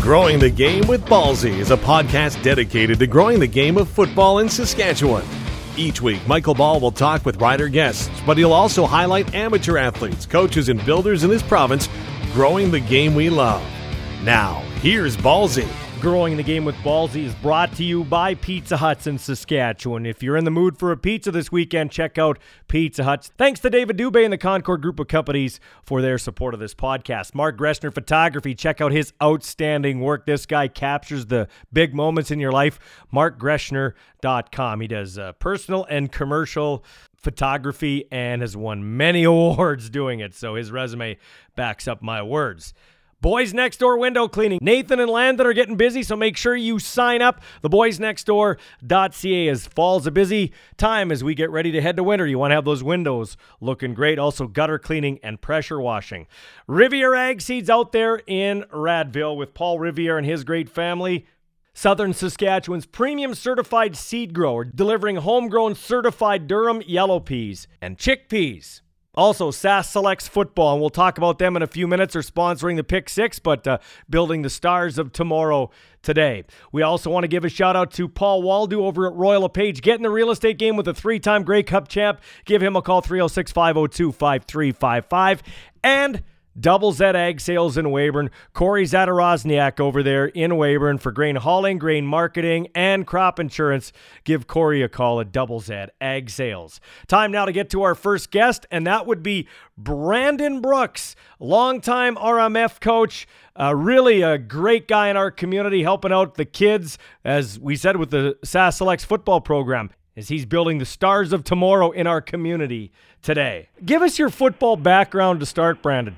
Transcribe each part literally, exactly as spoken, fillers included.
Growing the Game with Ballsy is a podcast dedicated to growing the game of football in Saskatchewan. Each week, Michael Ball will talk with rider guests, but he'll also highlight amateur athletes, coaches, and builders in his province growing the game we love. Now, here's Ballsy. Growing the Game with Ballsy is brought to you by Pizza Huts in Saskatchewan. If you're in the mood for a pizza this weekend, check out Pizza Huts. Thanks to David Dubé and the Concord Group of Companies for their support of this podcast. Mark Greshner Photography, check out his outstanding work. This guy captures the big moments in your life. mark greshner dot com. He does uh, personal and commercial photography and has won many awards doing it, so his resume backs up my words. Boys Next Door window cleaning. Nathan and Landon are getting busy, so make sure you sign up. The boys next door dot c a as fall's a busy time as we get ready to head to winter. You want to have those windows looking great. Also, gutter cleaning and pressure washing. Riviere Ag Seeds out there in Radville with Paul Riviere and his great family. Southern Saskatchewan's premium certified seed grower, delivering homegrown certified Durham yellow peas and chickpeas. Also, Sask Selects Football, and we'll talk about them in a few minutes. Are sponsoring the Pick Six, but uh, building the stars of tomorrow today. We also want to give a shout-out to Paul Waldo over at Royal LePage. Get in the real estate game with a three-time Grey Cup champ. Give him a call, three oh six, five oh two, five three five five. And Double Z Ag Sales in Weyburn. Corey Zadarozniak over there in Weyburn for grain hauling, grain marketing, and crop insurance. Give Corey a call at Double Z Ag Sales. Time now to get to our first guest, and that would be Brandon Brooks, longtime R M F coach, uh, really a great guy in our community, helping out the kids, as we said, with the Sask Selects football program, as he's building the stars of tomorrow in our community today. Give us your football background to start, Brandon.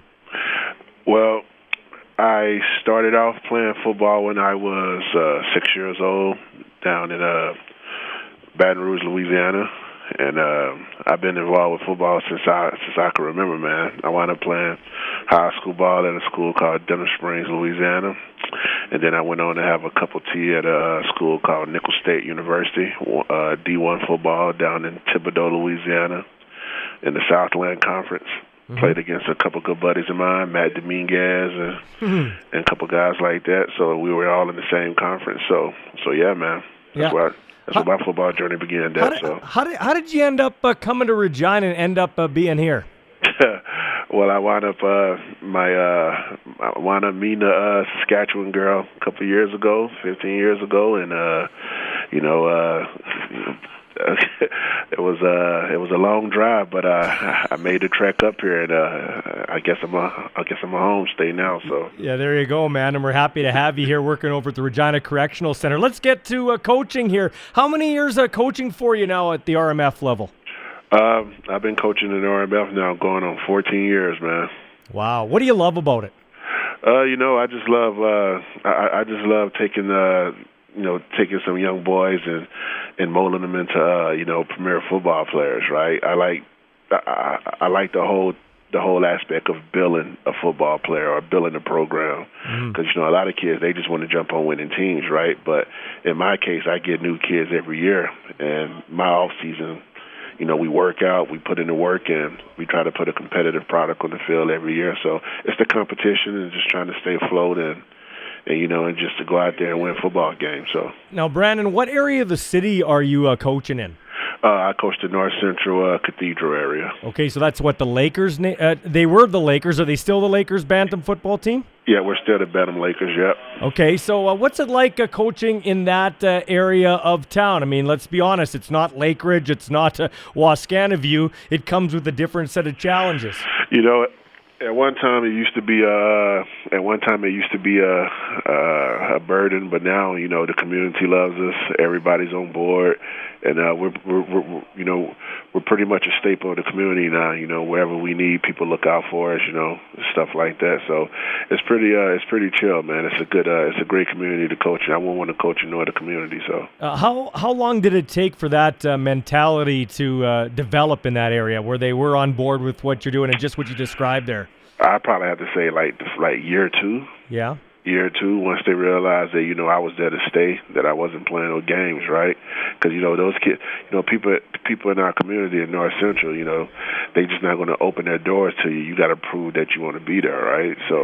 Well, I started off playing football when I was uh, six years old down in uh, Baton Rouge, Louisiana, and uh, I've been involved with football since I since I can remember, man. I wound up playing high school ball at a school called Denham Springs, Louisiana, and then I went on to have a cup of tea at a school called Nicholls State University, uh, D one football down in Thibodaux, Louisiana, in the Southland Conference. Mm-hmm. Played against a couple good buddies of mine, Matt Dominguez and, mm-hmm. and a couple guys like that. So we were all in the same conference. So, so yeah, man. That's, yeah. where, I, that's how, where my football journey began. That, how, did, so. how, did, how did you end up uh, coming to Regina and end up uh, being here? Well, I wound up uh, my uh, I wound up meeting a uh, Saskatchewan girl a couple of years ago, fifteen years ago, and uh, you know. Uh, it was uh it was a long drive, but uh, I made the trek up here, and uh, I guess I'm a I guess I'm a homestay now. So yeah, there you go, man. And we're happy to have you here working over at the Regina Correctional Center. Let's get to uh, coaching here. How many years uh, coaching for you now at the R M F level? Um, I've been coaching in the R M F now, going on fourteen years, man. Wow, what do you love about it? Uh, you know, I just love uh, I, I just love taking uh, you know taking some young boys and. and molding them into, uh, you know, premier football players, right? I like, I, I like the whole, the whole aspect of building a football player or building a program, because mm. you know a lot of kids they just want to jump on winning teams, right? But in my case, I get new kids every year, and my off season, you know, we work out, we put in the work, and we try to put a competitive product on the field every year. So it's the competition and just trying to stay afloat and. And, you know, and just to go out there and win football games. So now, Brandon, what area of the city are you uh, coaching in? Uh, I coach the North Central uh, Cathedral area. Okay, so that's what the Lakers. Na- uh, they were the Lakers. Are they still the Lakers Bantam football team? Yeah, we're still the Bantam Lakers. Yep. Okay, so uh, what's it like uh, coaching in that uh, area of town? I mean, let's be honest. It's not Lake Ridge. It's not uh, Wascana. It comes with a different set of challenges. You know. At one time, it used to be a. At one time, it used to be a, a a burden, but now you know the community loves us. Everybody's on board, and uh, we're, we're, we're you know we're pretty much a staple of the community now. You know, wherever we need, people look out for us. You know, stuff like that. So it's pretty uh, it's pretty chill, man. It's a good uh, it's a great community to coach in. I wouldn't want to coach in no other community. So uh, how how long did it take for that uh, mentality to uh, develop in that area, where they were on board with what you're doing and just what you described there? I probably have to say like like year two. Yeah. Year two, once they realized that, you know, I was there to stay, that I wasn't playing no games, right? Because, you know, those kids, you know, people people in our community in North Central, you know, they just not going to open their doors to you. You got to prove that you want to be there, right? So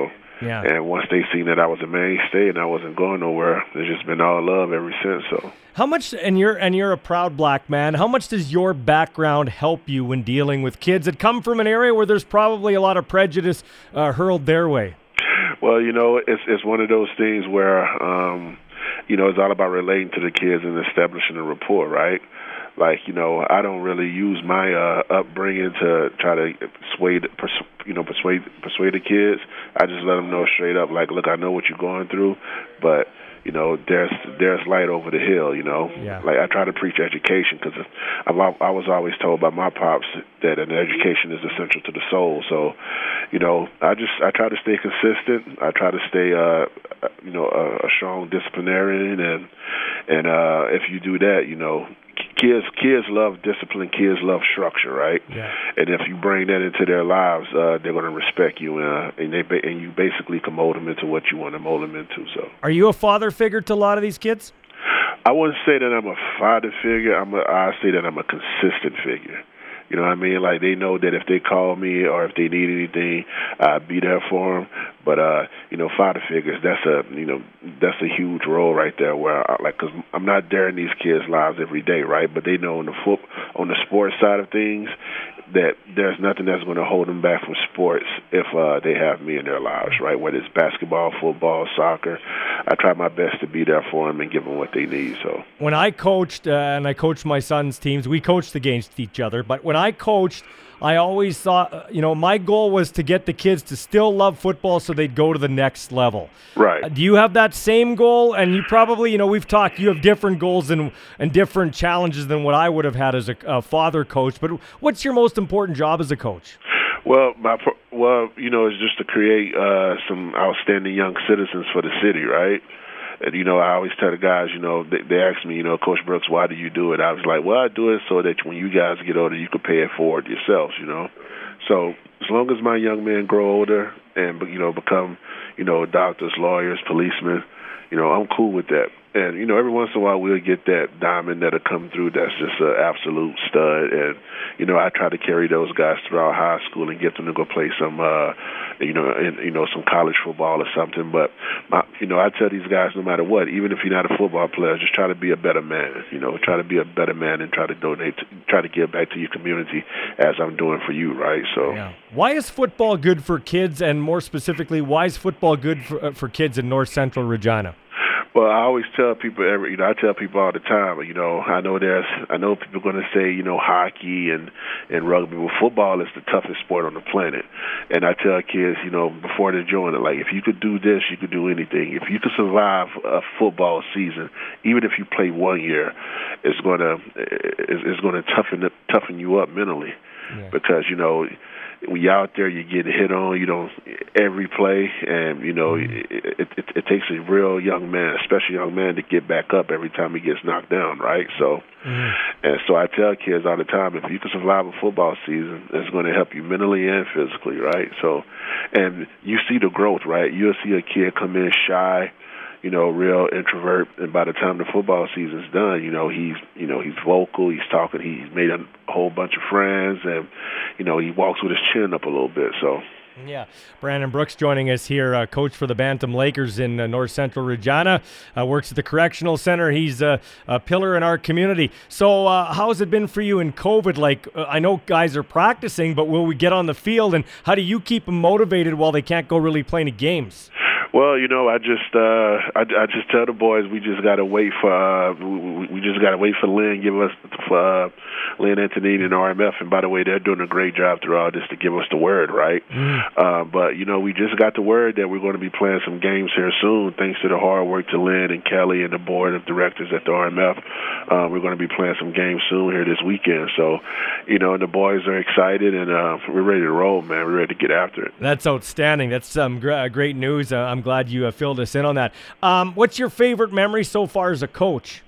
Yeah. And once they seen that I was a mainstay and I wasn't going nowhere, it's just been all love ever since. So. How much, and you're and you're a proud black man, how much does your background help you when dealing with kids that come from an area where there's probably a lot of prejudice uh, hurled their way? Well, you know, it's it's one of those things where, um, you know, it's all about relating to the kids and establishing a rapport, right? Like, you know, I don't really use my uh, upbringing to try to sway, the, pers- you know, persuade persuade the kids. I just let them know straight up, like, look, I know what you're going through, but you know, there's there's light over the hill. You know, yeah. Like I try to preach education because I was always told by my pops that an education is essential to the soul. So, you know, I just I try to stay consistent. I try to stay, uh, you know, a, a strong disciplinarian, and and uh, if you do that, you know. Kids, kids love discipline. Kids love structure, right? Yeah. And if you bring that into their lives, uh, they're going to respect you, uh, and they and you basically can mold them into what you want to mold them into. So, are you a father figure to a lot of these kids? I wouldn't say that I'm a father figure. I'm a, I say that I'm a consistent figure. You know what I mean? Like, they know that if they call me or if they need anything, I'll be there for them. But, uh, you know, father figures, that's a, you know, that's a huge role right there where, I, like, because I'm not there in these kids' lives every day, right? But they know on the foot, on the sports side of things that there's nothing that's going to hold them back from sports if uh, they have me in their lives, right? Whether it's basketball, football, soccer, I try my best to be there for them and give them what they need. So when I coached uh, and I coached my son's teams, we coached against each other. But when I coached, I always thought, uh, you know, my goal was to get the kids to still love football so they'd go to the next level. Right. Uh, do you have that same goal? And you probably, you know, we've talked, you have different goals and, and different challenges than what I would have had as a, a father coach. But what's your most important job as a coach? Well, my well, you know, it's just to create uh, some outstanding young citizens for the city, right? And, you know, I always tell the guys, you know, they, they ask me, you know, Coach Brooks, why do you do it? I was like, well, I do it so that when you guys get older, you can pay it forward yourselves, you know. So as long as my young men grow older and, you know, become, you know, doctors, lawyers, policemen, you know, I'm cool with that. And, you know, every once in a while we'll get that diamond that'll come through that's just an absolute stud. And, you know, I try to carry those guys throughout high school and get them to go play some, uh, you know, in, you know, some college football or something. But, my, you know, I tell these guys no matter what, even if you're not a football player, just try to be a better man. You know, try to be a better man and try to donate, to, try to give back to your community as I'm doing for you, right? So, yeah. Why is football good for kids, and more specifically, why is football good for, uh, for kids in North Central Regina? Well, I always tell people every, you know, I tell people all the time, you know, I know there's, I know people are going to say, you know, hockey and, and rugby. Well, football is the toughest sport on the planet. And I tell kids, you know, before they join it, like, if you could do this, you could do anything. If you could survive a football season, even if you play one year, it's going to, it's, it's going to toughen, toughen you up mentally. Yeah. Because, you know, when you're out there, you get hit on, you know, every play, and, you know, mm-hmm. it, it, it, it takes a real young man, especially a young man, to get back up every time he gets knocked down, right? So, mm-hmm. and so I tell kids all the time, if you can survive a football season, it's going to help you mentally and physically, right? So, and you see the growth, right? You'll see a kid come in shy, you know, real introvert, and by the time the football season's done, you know, he's, you know, he's vocal, he's talking, he's made a whole bunch of friends, and, you know, he walks with his chin up a little bit, so. Yeah. Brandon Brooks joining us here, uh, coach for the Bantam Lakers in uh, North Central Regina, uh, works at the Correctional Center. He's uh, a pillar in our community. So uh, how has it been for you in COVID? Like, uh, I know guys are practicing, but will we get on the field, and how do you keep them motivated while they can't go really play any games? Well, you know, I just uh, I, I just tell the boys we just gotta wait for uh, we, we just gotta wait for Lynn give us for uh, Lynn Antonini and R M F. And by the way, they're doing a great job through all this to give us the word, right? Mm. Uh, but you know, we just got the word that we're going to be playing some games here soon, thanks to the hard work to Lynn and Kelly and the board of directors at the R M F. Uh, we're going to be playing some games soon here this weekend. So, you know, and the boys are excited, and uh, we're ready to roll, man. We're ready to get after it. That's outstanding. That's some um, great news. Uh, I'm glad you uh, filled us in on that. Um, what's your favorite memory so far as a coach?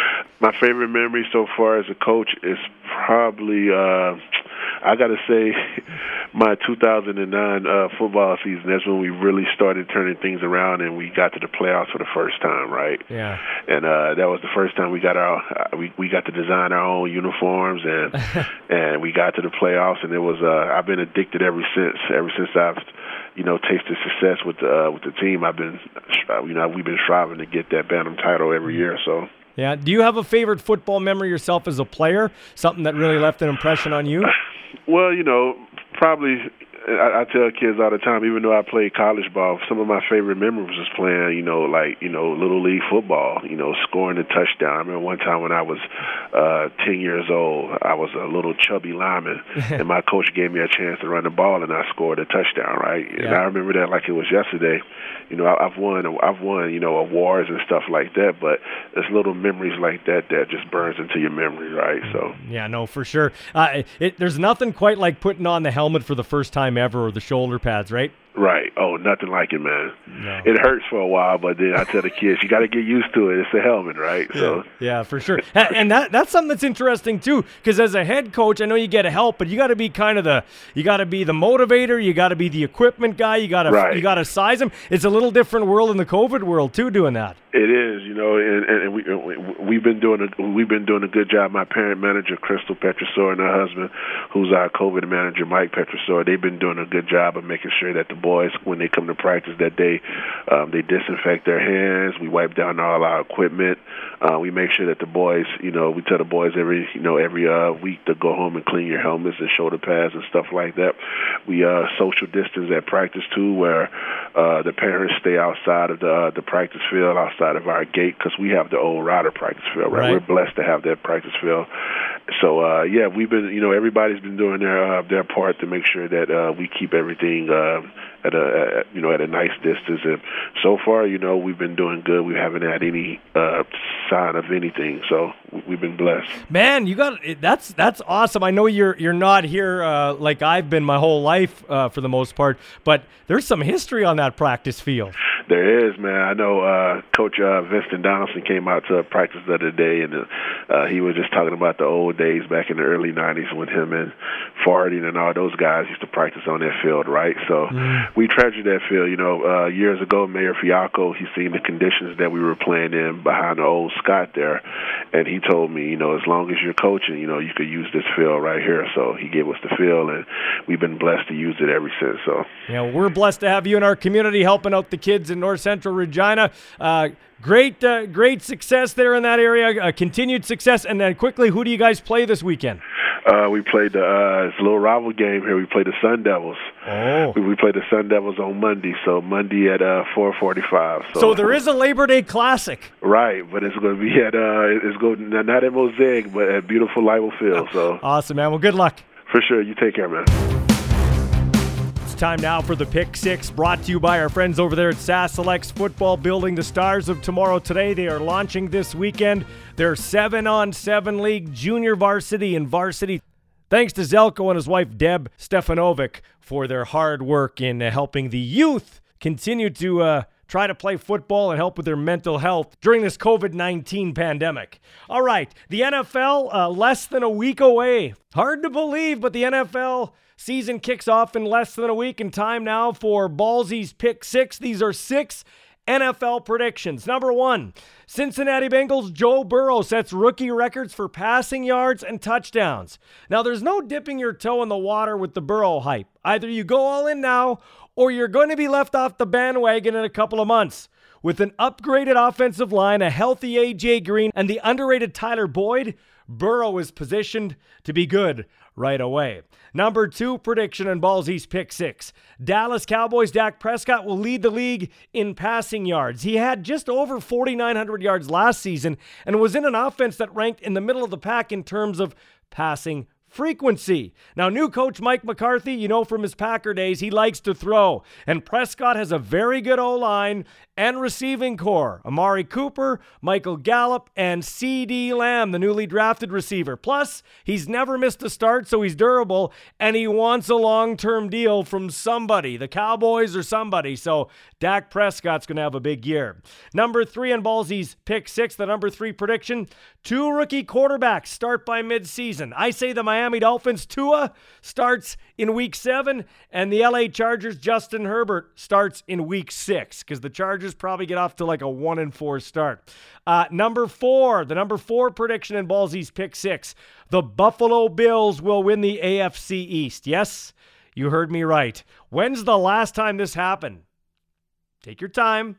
My favorite memory so far as a coach is probably, uh, I got to say, my two thousand nine uh, football season. That's when we really started turning things around, and we got to the playoffs for the first time, right? Yeah. And uh, that was the first time we got our uh, we we got to design our own uniforms, and and we got to the playoffs, and it was uh, I've been addicted ever since. Ever since I've you know tasted success with the uh, with the team, I've been you know we've been striving to get that Bantam title every year. So. Yeah. Do you have a favorite football memory yourself as a player? Something that really left an impression on you? Well, you know, probably I, I tell kids all the time, even though I played college ball, some of my favorite memories was playing, you know, like, you know, Little League football, you know, scoring a touchdown. I remember one time when I was uh, ten years old, I was a little chubby lineman, and my coach gave me a chance to run the ball, and I scored a touchdown, right? And yeah. I remember that like it was yesterday. You know, I've won, I've won, you know, awards and stuff like that, but there's little memories like that that just burns into your memory, right? So yeah, no, for sure. Uh, it, there's nothing quite like putting on the helmet for the first time ever, or the shoulder pads, right? Right. Oh, nothing like it, man. No. It hurts for a while, but then I tell the kids, you got to get used to it. It's a helmet, right? Yeah, so yeah, for sure. And that that's something that's interesting too, because as a head coach, I know you get help, but you got to be kind of the you got to be the motivator. You got to be the equipment guy. You got to right. you got to size them. It's a little different world in the COVID world too, doing that. It is, you know, and, and we we've been doing a we've been doing a good job. My parent manager, Crystal Petrosor, and her husband, who's our COVID manager, Mike Petrosor, they've been doing a good job of making sure that the boys, when they come to practice, that day um, they disinfect their hands. We wipe down all our equipment. Uh, we make sure that the boys, you know, we tell the boys every you know every uh, week to go home and clean your helmets and shoulder pads and stuff like that. We uh, social distance at practice too, where uh, the parents stay outside of the uh, the practice field, outside of our gate, because we have the old Rider practice field, right? right? We're blessed to have that practice field. So, uh, yeah, we've been, you know, everybody's been doing their uh, their part to make sure that uh, we keep everything uh, at a, at, you know, at a nice distance. And so far, you know, we've been doing good. We haven't had any uh, sign of anything, so we've been blessed. Man, you got that's that's awesome. I know you're you're not here uh, like I've been my whole life uh, for the most part, but there's some history on that practice field. There is, man. I know uh, Coach uh, Vincent Donaldson came out to practice the other day, and uh, he was just talking about the old days back in the early nineties when him and Farding and all those guys used to practice on that field, right? So mm. we treasure that field. You know, uh, years ago, Mayor Fialco, he seen the conditions that we were playing in behind the old Scott there, and he told me, you know, as long as you're coaching, you know, you could use this field right here. So he gave us the field, and we've been blessed to use it ever since. So yeah, we're blessed to have you in our community helping out the kids in North Central Regina. Uh, great, uh, great success there in that area. Uh, continued success. And then quickly, who do you guys play this weekend? Uh, we played the uh, it's a little rival game here. We played the Sun Devils. Oh, we, we played the Sun Devils on Monday. So Monday at uh, four forty-five. So, so there is a Labor Day Classic, right? But it's going to be at uh, it's going not at Mosaic, but at beautiful Leibel Field. So awesome, man. Well, good luck. For sure. You take care, man. Time now for the Pick Six, brought to you by our friends over there at SAS Selects Football, building the stars of tomorrow today. They are launching this weekend their seven on seven league, junior varsity and varsity. Thanks to Zelko and his wife Deb Stefanovic for their hard work in uh, helping the youth continue to uh, try to play football and help with their mental health during this COVID nineteen pandemic. All right, the N F L uh, less than a week away. Hard to believe, but the N F L season kicks off in less than a week, and time now for Ballsy's Pick Six. These are six N F L predictions. Number one, Cincinnati Bengals Joe Burrow sets rookie records for passing yards and touchdowns. Now, there's no dipping your toe in the water with the Burrow hype. Either you go all in now, or you're going to be left off the bandwagon in a couple of months. With an upgraded offensive line, a healthy A J Green, and the underrated Tyler Boyd, Burrow is positioned to be good right away. Number two prediction on Ballsy's Pick Six. Dallas Cowboys Dak Prescott will lead the league in passing yards. He had just over forty-nine hundred yards last season and was in an offense that ranked in the middle of the pack in terms of passing frequency. Now, new coach Mike McCarthy, you know from his Packer days, he likes to throw. And Prescott has a very good O-line and receiving core. Amari Cooper, Michael Gallup, and C D Lamb, the newly drafted receiver. Plus, he's never missed a start, so he's durable, and he wants a long-term deal from somebody, the Cowboys or somebody. So Dak Prescott's going to have a big year. Number three on Ballsy's Pick Six, the number three prediction. Two rookie quarterbacks start by mid-season. I say the Miami Miami Dolphins, Tua, starts in week seven, and the L A Chargers, Justin Herbert, starts in week six, because the Chargers probably get off to like a one and four start. Uh, number four, the number four prediction in Ballsy's Pick Six, the Buffalo Bills will win the A F C East. Yes, you heard me right. When's the last time this happened? Take your time.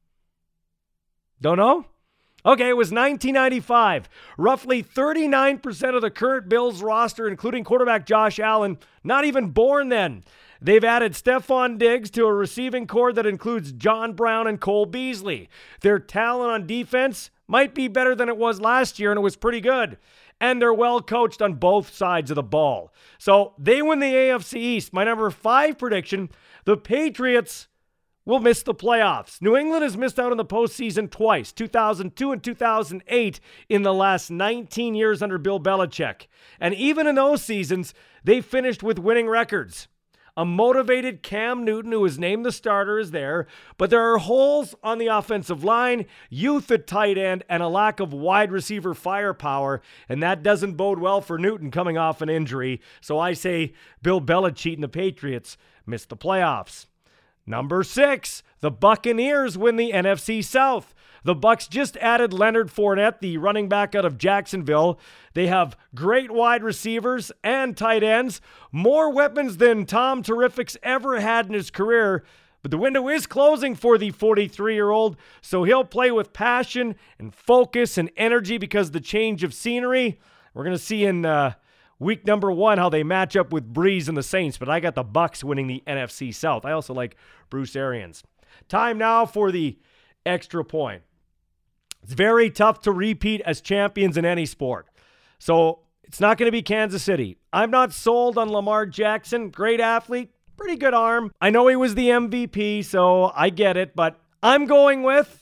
Don't know? Okay, it was nineteen ninety-five. Roughly thirty-nine percent of the current Bills roster, including quarterback Josh Allen, not even born then. They've added Stephon Diggs to a receiving corps that includes John Brown and Cole Beasley. Their talent on defense might be better than it was last year, and it was pretty good. And they're well coached on both sides of the ball. So they win the A F C East. My number five prediction, the Patriots will miss the playoffs. New England has missed out on the postseason twice, two thousand two and two thousand eight, in the last nineteen years under Bill Belichick. And even in those seasons, they finished with winning records. A motivated Cam Newton, who was named the starter, is there, but there are holes on the offensive line, youth at tight end, and a lack of wide receiver firepower, and that doesn't bode well for Newton coming off an injury. So I say Bill Belichick and the Patriots miss the playoffs. Number six, the Buccaneers win the N F C South. The Bucs just added Leonard Fournette, the running back out of Jacksonville. They have great wide receivers and tight ends, more weapons than Tom Terrific's ever had in his career. But the window is closing for the forty-three-year-old, so he'll play with passion and focus and energy because of the change of scenery. We're going to see in uh, week number one how they match up with Breeze and the Saints, but I got the Bucs winning the N F C South. I also like Bruce Arians. Time now for the extra point. It's very tough to repeat as champions in any sport. So it's not going to be Kansas City. I'm not sold on Lamar Jackson. Great athlete, pretty good arm. I know he was the M V P, so I get it, but I'm going with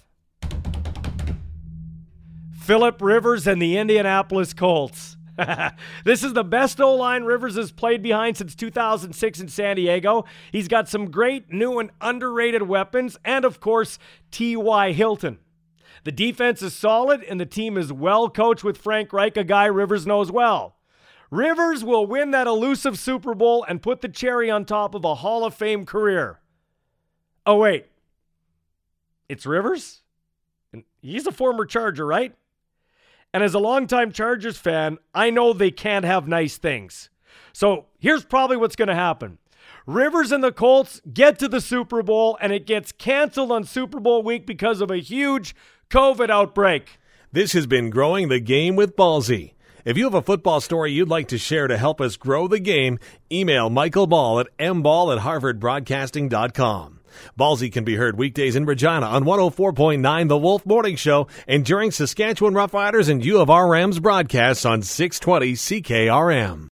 Phillip Rivers and the Indianapolis Colts. This is the best O-line Rivers has played behind since two thousand six in San Diego. He's got some great new and underrated weapons, and of course, T Y. Hilton. The defense is solid, and the team is well coached with Frank Reich, a guy Rivers knows well. Rivers will win that elusive Super Bowl and put the cherry on top of a Hall of Fame career. Oh, wait. It's Rivers? He's a former Charger, right? And as a longtime Chargers fan, I know they can't have nice things. So here's probably what's going to happen. Rivers and the Colts get to the Super Bowl, and it gets canceled on Super Bowl week because of a huge COVID outbreak. This has been Growing the Game with Ballsy. If you have a football story you'd like to share to help us grow the game, email Michael Ball at m ball at harvard broadcasting dot com. Ballsy can be heard weekdays in Regina on one oh four point nine The Wolf Morning Show and during Saskatchewan Roughriders and U of R Rams broadcasts on six twenty C K R M.